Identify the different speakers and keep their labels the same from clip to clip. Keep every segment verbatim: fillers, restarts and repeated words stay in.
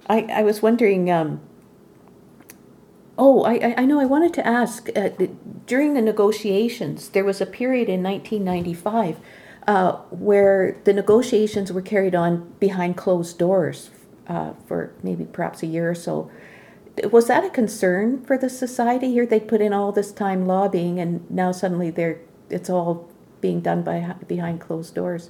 Speaker 1: I, I was wondering, um, oh, I, I know, I wanted to ask, uh, during the negotiations, there was a period in nineteen ninety-five uh, where the negotiations were carried on behind closed doors uh, for maybe perhaps a year or so. Was that a concern for the society here? They'd put in all this time lobbying, and now suddenly they're it's all being done by behind closed doors.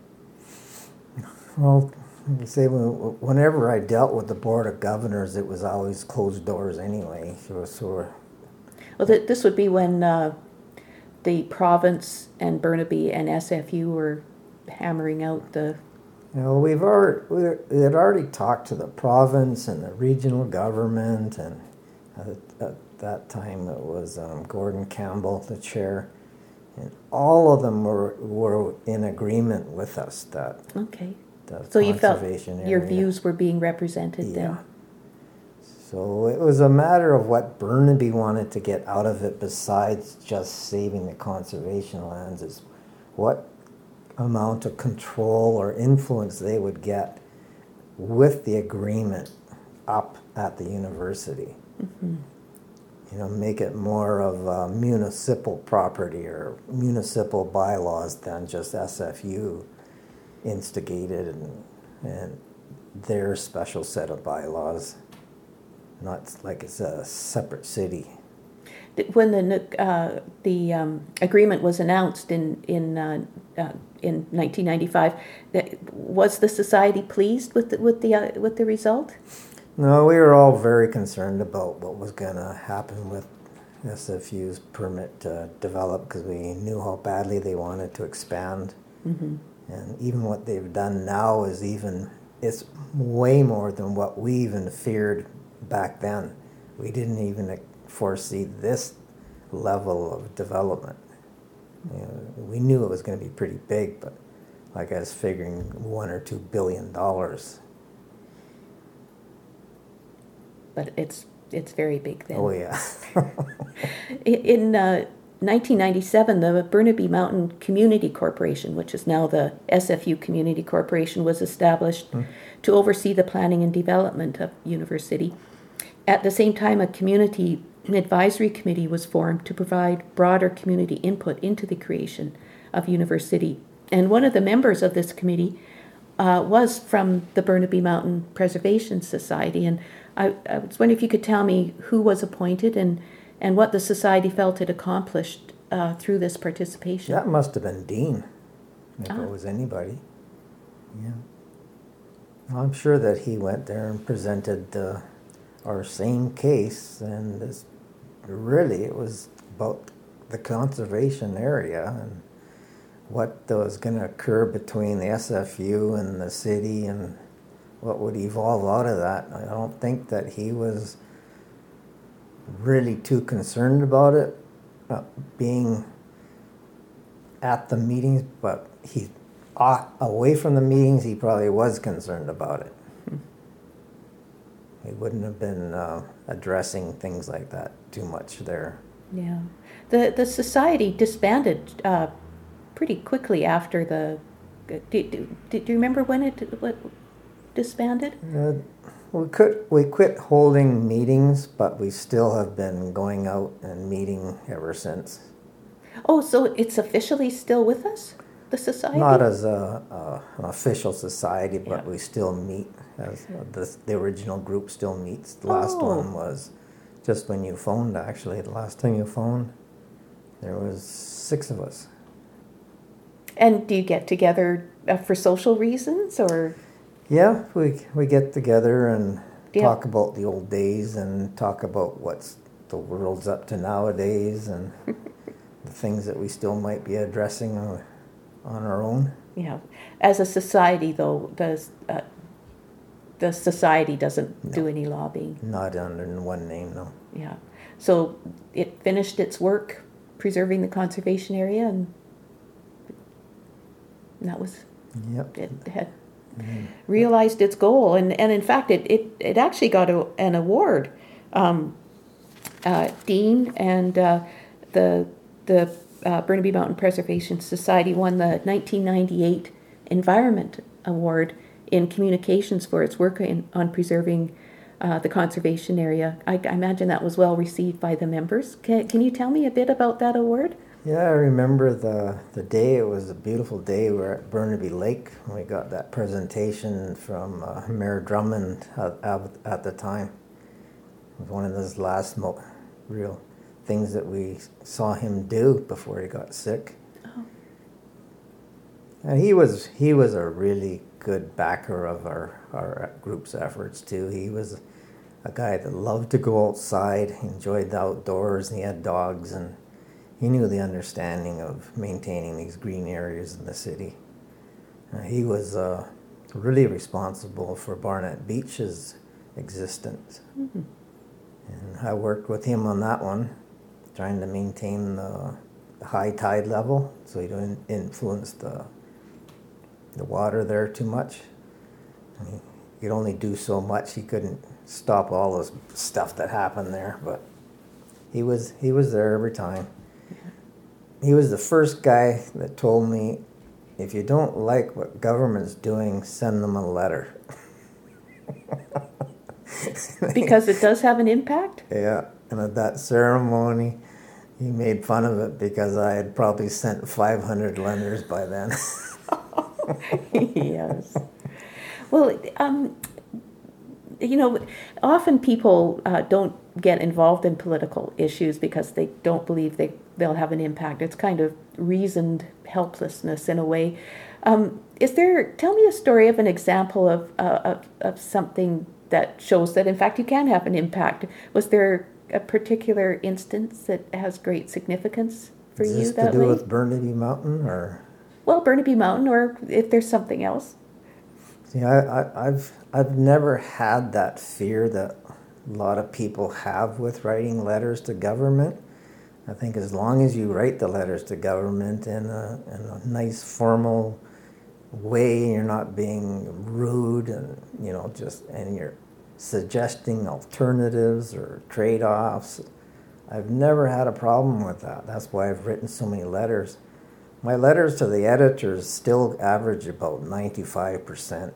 Speaker 2: Well, you say whenever I dealt with the Board of Governors, it was always closed doors anyway. So, so
Speaker 1: well, th- this would be when uh, the province and Burnaby and S F U were hammering out the.
Speaker 2: You know, we've already we had already talked to the province and the regional government, and at, at that time it was um, Gordon Campbell, the chair, and all of them were were in agreement with us that.
Speaker 1: Okay. So you felt
Speaker 2: area.
Speaker 1: Your views were being represented
Speaker 2: yeah.
Speaker 1: then?
Speaker 2: So it was a matter of what Burnaby wanted to get out of it besides just saving the conservation lands, is what amount of control or influence they would get with the agreement up at the university. Mm-hmm. You know, make it more of a municipal property or municipal bylaws than just S F U instigated and, and their special set of bylaws. Not like it's a separate city.
Speaker 1: When the uh, the um, agreement was announced in in uh, uh, in nineteen ninety-five, was the society pleased with the, with the uh, with the result?
Speaker 2: No, we were all very concerned about what was going to happen with S F U's permit to develop, because we knew how badly they wanted to expand. Mm-hmm. And even what they've done now is even, it's way more than what we even feared back then. We didn't even foresee this level of development. You know, we knew it was going to be pretty big, but like I was figuring one or two billion dollars.
Speaker 1: But it's it's very big then.
Speaker 2: Oh yeah.
Speaker 1: in uh, nineteen ninety-seven, the Burnaby Mountain Community Corporation, which is now the S F U Community Corporation, was established hmm. to oversee the planning and development of University. At the same time, a community advisory committee was formed to provide broader community input into the creation of University. And one of the members of this committee uh, was from the Burnaby Mountain Preservation Society. And I, I was wondering if you could tell me who was appointed and, and what the society felt it accomplished uh, through this participation.
Speaker 2: That must have been Dean, if
Speaker 1: ah.
Speaker 2: it was anybody. Yeah. I'm sure that he went there and presented uh, our same case, and this, really it was about the conservation area and what was going to occur between the S F U and the city and what would evolve out of that. I don't think that he was really too concerned about it uh, being at the meetings, but he uh, away from the meetings he probably was concerned about it. He wouldn't have been uh, addressing things like that too much there.
Speaker 1: Yeah. The the society disbanded uh, pretty quickly after the... Do, do, do you remember when it what, disbanded?
Speaker 2: Uh, we, could, we quit holding meetings, but we still have been going out and meeting ever since.
Speaker 1: Oh, so it's officially still with us, the society?
Speaker 2: Not as a, a, an official society, but yeah. we still meet. As the, the original group still meets. The last
Speaker 1: oh.
Speaker 2: one was just when you phoned, actually. The last time you phoned, there was six of us.
Speaker 1: And do you get together uh, for social reasons, or?
Speaker 2: Yeah, we we get together and
Speaker 1: yeah.
Speaker 2: talk about the old days and talk about what's the world's up to nowadays and the things that we still might be addressing on, on our own.
Speaker 1: Yeah. As a society, though, does... Uh, The society doesn't
Speaker 2: no.
Speaker 1: do any lobbying.
Speaker 2: Not under one name, no.
Speaker 1: Yeah. So it finished its work preserving the conservation area, and that was...
Speaker 2: Yep.
Speaker 1: It had mm. realized its goal. And, and in fact, it, it, it actually got a, an award. Um, uh, Dean and uh, the, the uh, Burnaby Mountain Preservation Society won the nineteen ninety-eight Environment Award in communications for its work in, on preserving uh, the conservation area. I, I imagine that was well received by the members. Can, can you tell me a bit about that award?
Speaker 2: Yeah, I remember the, the day. It was a beautiful day. We were at Burnaby Lake when we got that presentation from uh, Mayor Drummond at, at the time. It was one of those last mo- real things that we saw him do before he got sick. Oh. And he was he was a really good backer of our, our group's efforts too. He was a guy that loved to go outside, enjoyed the outdoors, and he had dogs, and he knew the understanding of maintaining these green areas in the city. Uh, he was uh, really responsible for Barnett Beach's existence. Mm-hmm. And I worked with him on that one, trying to maintain the, the high tide level so he didn't influence the, the water there too much. I mean, he could only do so much. He couldn't stop all this stuff that happened there, but he was he was there every time. He was the first guy that told me, if you don't like what government's doing, send them a letter.
Speaker 1: Because it does have an impact?
Speaker 2: Yeah, and at that ceremony, he made fun of it because I had probably sent five hundred letters by then.
Speaker 1: Yes. Well, um, you know, often people uh, don't get involved in political issues because they don't believe they, they'll have an impact. It's kind of reasoned helplessness in a way. Um, is there, tell me a story of an example of, uh, of, of something that shows that, in fact, you can have an impact. Was there a particular instance that has great significance for
Speaker 2: you that way? Is
Speaker 1: this
Speaker 2: to do way? With Burnaby Mountain, or?
Speaker 1: Well, Burnaby Mountain, or if there's something else.
Speaker 2: See, I, I, I've I've never had that fear that a lot of people have with writing letters to government. I think as long as you write the letters to government in a, in a nice formal way, you're not being rude, and you know, just and you're suggesting alternatives or trade-offs. I've never had a problem with that. That's why I've written so many letters. My letters to the editors still average about ninety-five percent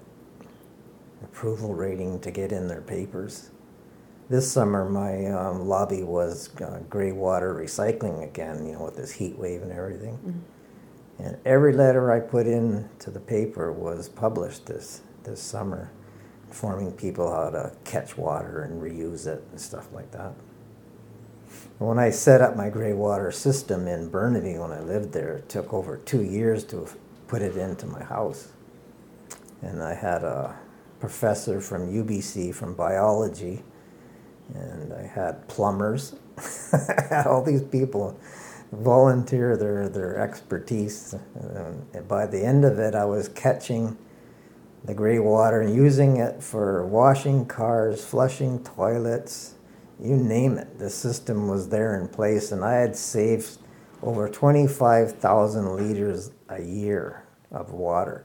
Speaker 2: approval rating to get in their papers. This summer, my um, lobby was uh, gray water recycling again, you know, with this heat wave and everything. Mm-hmm. And every letter I put in to the paper was published this, this summer, informing people how to catch water and reuse it and stuff like that. When I set up my gray water system in Burnaby when I lived there, it took over two years to put it into my house. And I had a professor from U B C from biology, and I had plumbers. I had all these people volunteer their, their expertise. And by the end of it, I was catching the gray water and using it for washing cars, flushing toilets, you name it. The system was there in place, and I had saved over twenty-five thousand liters a year of water.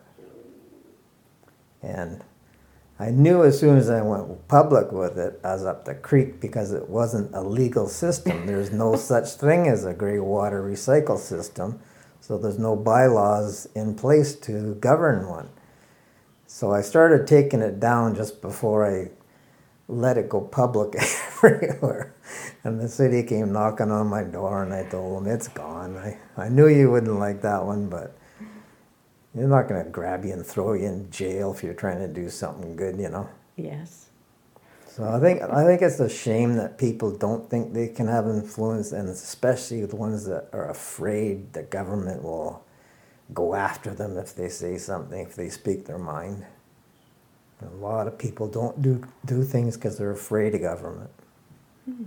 Speaker 2: And I knew as soon as I went public with it, I was up the creek because it wasn't a legal system. There's no such thing as a gray water recycle system, so there's no bylaws in place to govern one. So I started taking it down just before I let it go public everywhere. And the city came knocking on my door, and I told them, it's gone. I, I knew you wouldn't like that one, but they're not going to grab you and throw you in jail if you're trying to do something good, you know?
Speaker 1: Yes.
Speaker 2: So I think I think it's a shame that people don't think they can have influence, and especially the ones that are afraid the government will go after them if they say something, if they speak their mind. A lot of people don't do, do things because they're afraid of government.
Speaker 1: Hmm.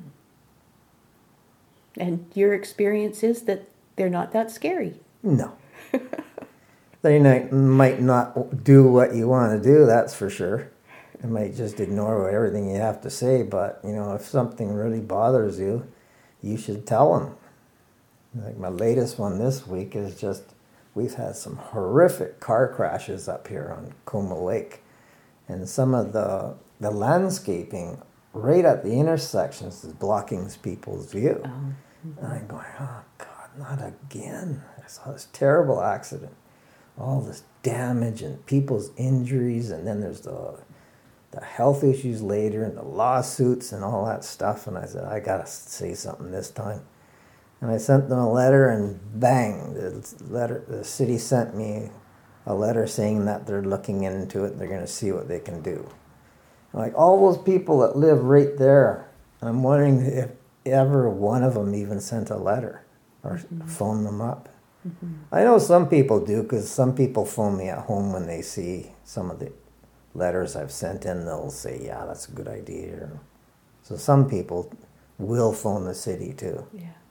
Speaker 1: And your experience is that they're not that scary?
Speaker 2: No. They might, might not do what you want to do, that's for sure. They might just ignore everything you have to say, but, you know, if something really bothers you, you should tell them. Like my latest one this week is just, we've had some horrific car crashes up here on Como Lake. And some of the the landscaping right at the intersections is blocking people's view. Oh, mm-hmm. And I'm going, oh, God, not again. I saw this terrible accident. all this damage and people's injuries, and then there's the the health issues later and the lawsuits and all that stuff. And I said, I gotta say something this time. And I sent them a letter, and bang, the letter, the city sent me a letter saying that they're looking into it and they're gonna see what they can do. Like all those people that live right there, I'm wondering if ever one of them even sent a letter or mm-hmm. phoned them up. Mm-hmm. I know some people do, because some people phone me at home when they see some of the letters I've sent in. They'll say, yeah, that's a good idea. So some people will phone the city too.
Speaker 1: Yeah.